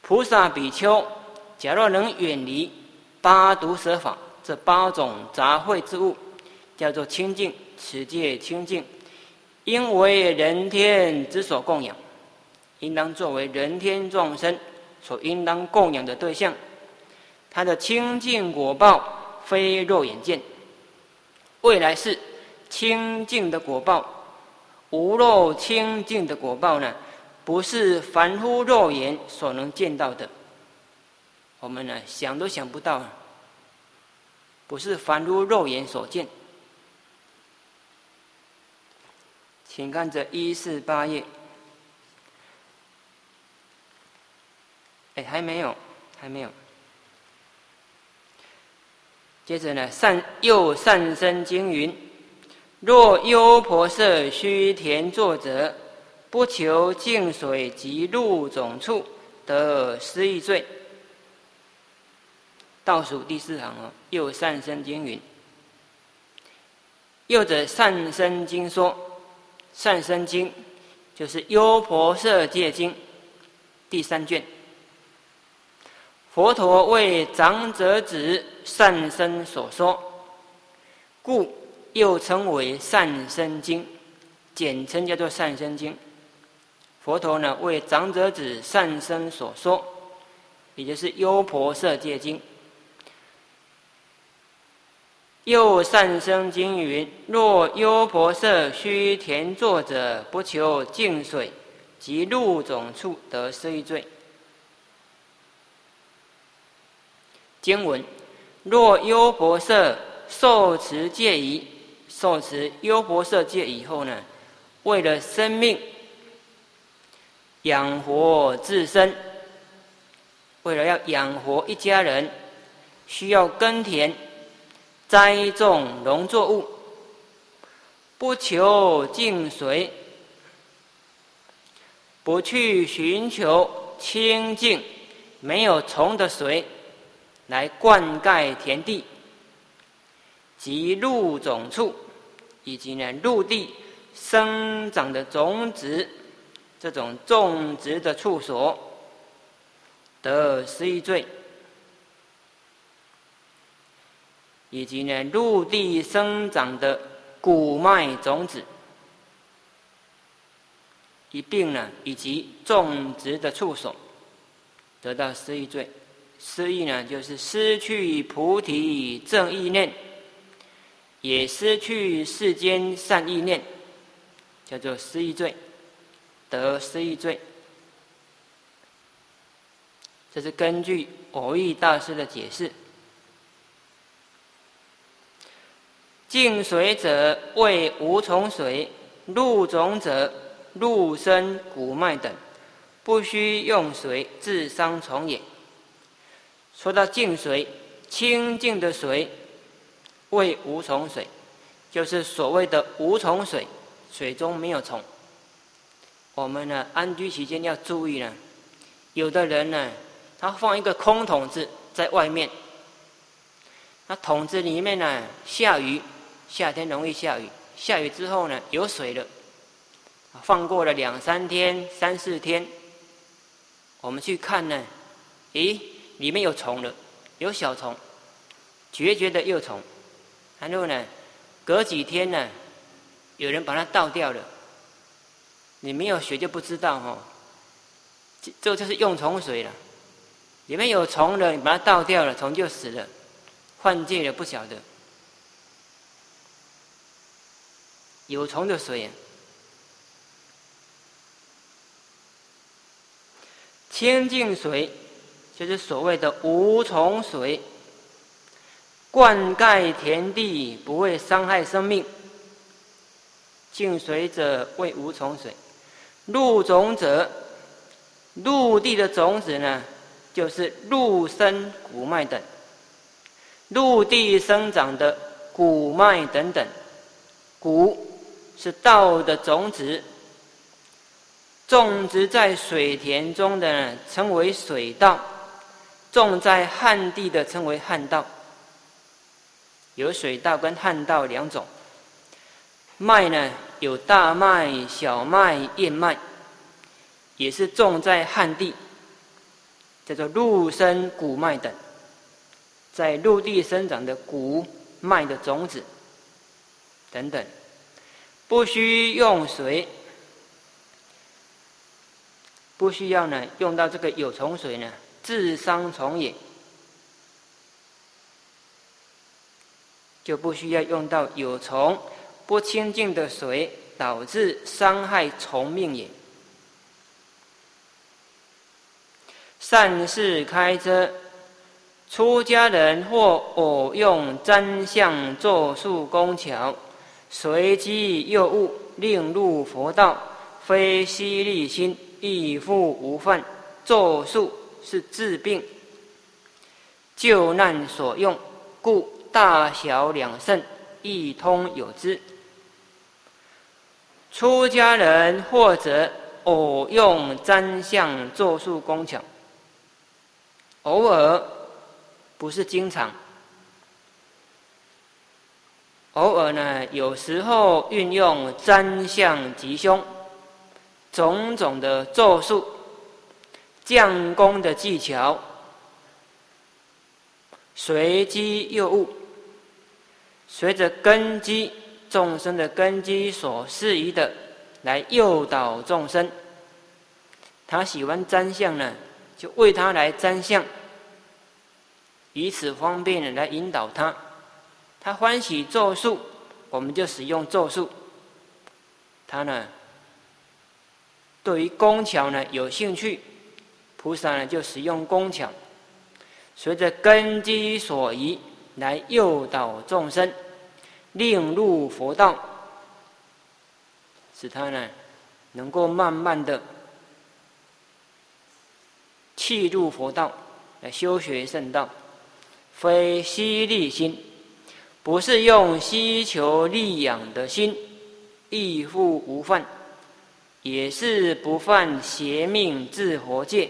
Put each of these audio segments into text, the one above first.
菩萨比丘，假若能远离八毒蛇法这8种杂秽之物，叫做清净，此界清净，应为人天之所供养，应当作为人天众生所应当供养的对象。它的清净果报非肉眼见，未来是清净的果报，无漏清净的果报呢，不是凡夫肉眼所能见到的，我们呢想都想不到，不是凡夫肉眼所见。请看这148页，还没有。接着呢，又善生经云：若优婆塞须田作者，不求净水及入种处，得失意罪。倒数第4行又善生经云。又者善生经说，善生经就是优婆塞戒经第3卷。佛陀为长者子善生所说，故又称为善生经，简称叫做善生经。佛陀呢为长者子善生所说，也就是优婆塞戒经。又善生经云：若优婆塞须田作者，不求净水及入种处，得失意罪。经文：若优婆塞受持戒仪，受持优婆塞戒以后呢，为了生命养活自身，为了要养活一家人，需要耕田栽种农作物，不求净水，不去寻求清净没有虫的水来灌溉田地，及入种处，以及呢陆地生长的种子，这种种植的处所，得失意罪。以及呢陆地生长的谷麦种子一并呢，以及种植的处所，得到失意罪。失意呢，就是失去菩提正意念，也失去世间善意念，叫做失意罪，得失意罪。这是根据蕅益大师的解释。净水者为无虫水，入种者入生谷麦等，不须用水，自伤虫也。说到净水，清净的水为无虫水，就是所谓的无虫水，水中没有虫。我们呢安居期间要注意呢，有的人呢他放一个空桶子在外面，那桶子里面呢下雨，夏天容易下雨，下雨之后呢有水了，放过了2、3天、3、4天，我们去看呢，里面有虫了，有小虫，决绝的幼虫。然后呢，隔几天呢，有人把它倒掉了。你没有学就不知道这就是用虫水了。里面有虫了，你把它倒掉了，虫就死了，换界了不晓得。有虫的水清净水就是所谓的无虫水，灌溉田地不会伤害生命。净水者为无虫水，入种者，陆地的种子呢，就是陆生谷麦等，陆地生长的谷麦等等。谷是稻的种子，种植在水田中的呢称为水稻，种在旱地的称为旱稻。有水稻跟旱稻2种。麦呢有大麦、小麦、燕麦，也是种在旱地。 叫做陆生谷麦等，在陆地生长的谷麦的种子等等，不需用水，不需要呢用到这个有虫水呢，自伤虫也，就不需要用到有虫不清净的水，导致伤害虫命也。善事开遮，出家人或偶用占相咒术工巧，随机诱物，令入佛道，非犀利心，亦复无犯。咒术是治病救难所用，故大小两圣一通有之。出家人或者偶用占相咒术工巧，偶尔，不是经常。偶尔呢，有时候运用占相吉凶种种的咒术、降功的技巧，随机诱物，随着根基众生的根基所适宜的来诱导众生。他喜欢占相呢，就为他来占相，以此方便来引导他。他欢喜咒术，我们就使用咒术。他呢，对于工巧呢有兴趣，菩萨呢就使用工巧，随着根基所宜来诱导众生，令入佛道，使他呢能够慢慢的契入佛道，来修学圣道。非犀利心，不是用希求利养的心，亦复无犯，也是不犯邪命治活戒。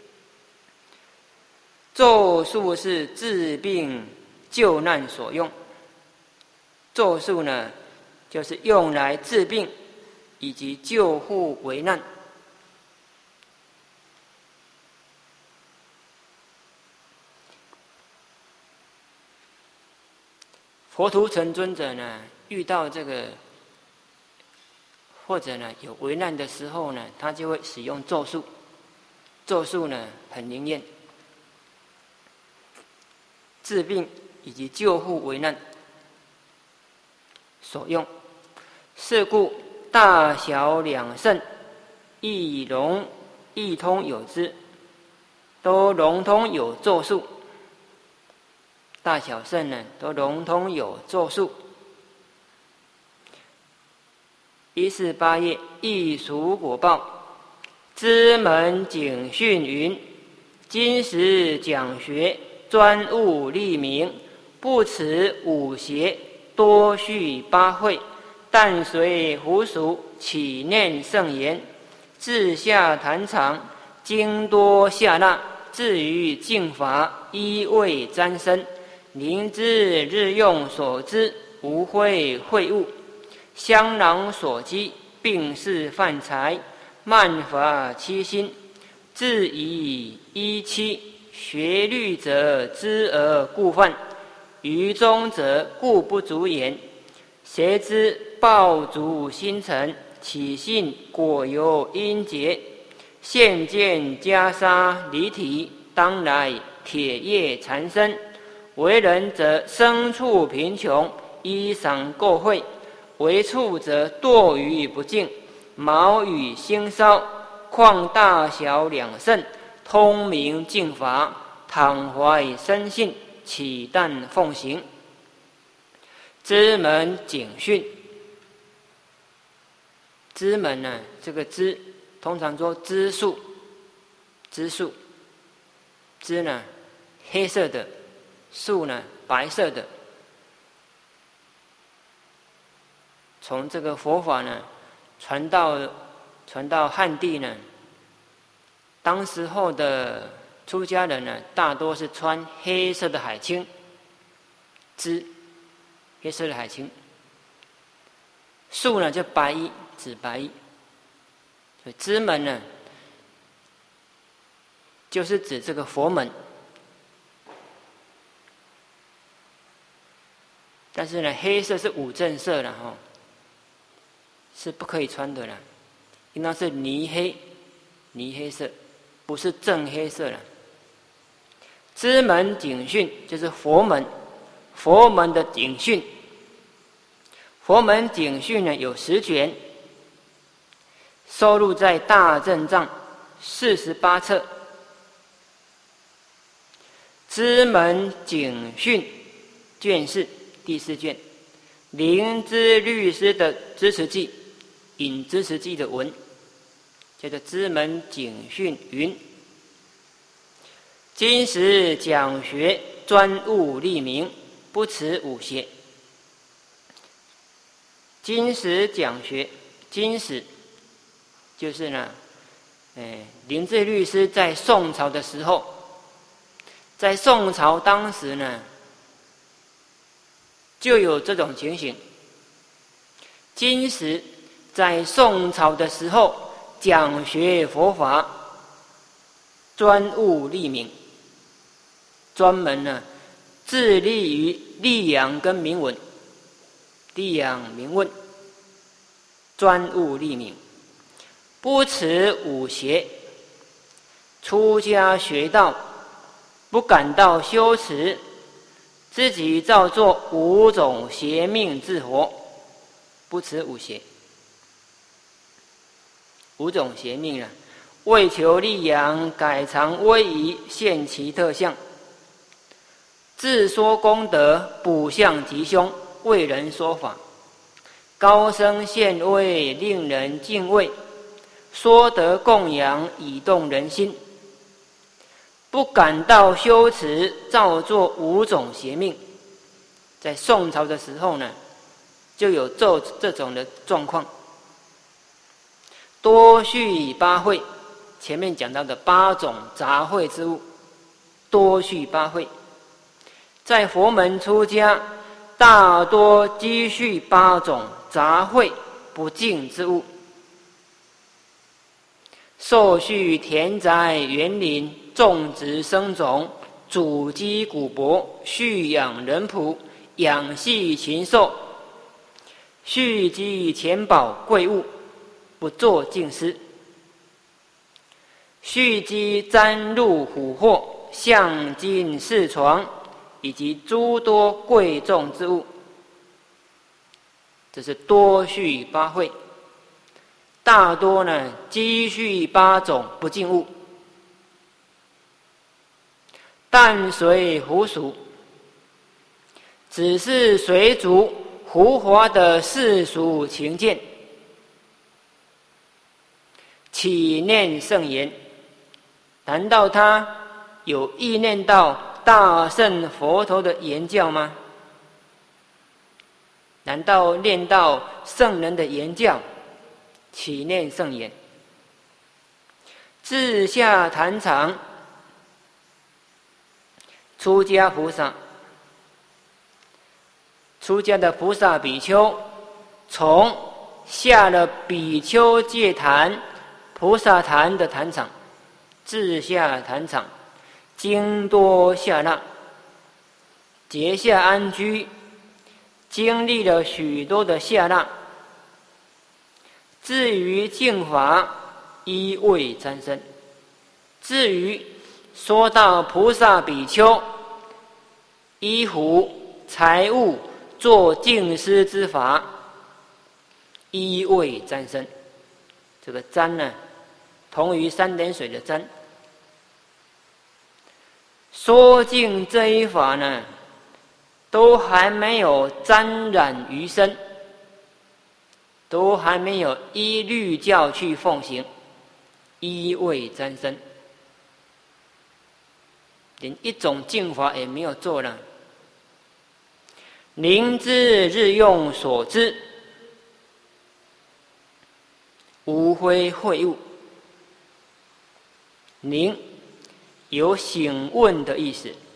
咒术是治病救难所用，咒术呢，就是用来治病以及救护危难。佛图澄尊者呢，遇到这个或者呢有危难的时候呢，他就会使用咒术。咒术呢很灵验，治病以及救护危难所用。是故大小两圣亦通有之，都融通有咒术。大小圣呢，都融通有咒术。148页，异熟果报，知门警训云：今时讲学，专务立名，不持五邪，多续八会，但随胡俗，起念圣言，自下坛场，经多下纳，至于净法，依位沾身。灵知日用所知，无会秽物，香囊所积，病是犯财，慢法欺心，自以依期，学律者知而故犯，愚忠者故不足言。谁知爆竹星辰，起信果由因结，现见袈裟离体，当来铁叶缠身。为人则牲畜贫穷，衣裳垢秽；为畜则堕于不净，毛羽腥骚。况大小两圣，通明净法，倘怀深信，岂但奉行。知门警训，知门呢，这个知通常说知数，知呢黑色的，树呢白色的。从这个佛法呢传到汉地呢，当时候的出家人呢，大多是穿黑色的海青，黑色的海青。树呢就白衣，指白衣。所以知门呢， 就是指这个佛门。但是呢，黑色是五正色了哈，是不可以穿的了，应当是泥黑色，不是正黑色了。支门警训就是佛门，佛门的警训，佛门警训呢有10卷，收录在大正藏48册。支门警训卷4第4卷，灵芝律师的支持记，引支持记的文，叫做支门警训云：今时讲学专务立名，不持五邪。今时讲学，今时就是呢，灵芝律师在宋朝的时候，在宋朝当时呢，就有这种情形。今时在宋朝的时候讲学佛法，专务立名，专门呢致力于立养跟明文，立养明问，专务立名，不持五邪。出家学道，不感到羞耻，自己照做5种邪命自活，不持五邪。5种邪命啊，为求利养，改常威仪，现其特相，自说功德，补相吉凶，为人说法，高声现威，令人敬畏，说得供养，以动人心，不感到羞耻，照做5种邪命。在宋朝的时候呢，就有这种的状况。多续8会，前面讲到的8种杂秽之物，多续8会，在佛门出家，大多积蓄8种杂秽不净之物，受续田宅园林，种植生种，主积谷帛，蓄养人仆，养系禽兽，蓄积钱宝贵物，不作净施，蓄积沾入琥珀，象金饰床，以及诸多贵重之物。这是多蓄8会，大多呢积蓄8种不净物。淡水胡俗，只是随逐胡华的世俗情见，起念圣言，难道他有意念到大圣佛陀的言教吗？难道念到圣人的言教，起念圣言，自下坛场，出家菩萨，出家的菩萨比丘，从下了比丘戒坛、菩萨坛的坛场，自下坛场，经多下纳，结下安居，经历了许多的下纳。至于净法，依未沾身。至于说到菩萨比丘衣服财物做净施之法，依未沾身。这个沾呢，同于3点水的沾。说净这一法呢，都还没有沾染于身，都还没有依律教去奉行，依未沾身，连一种净法也没有做呢。灵知日用所知，无非秽物。灵有醒问的意思，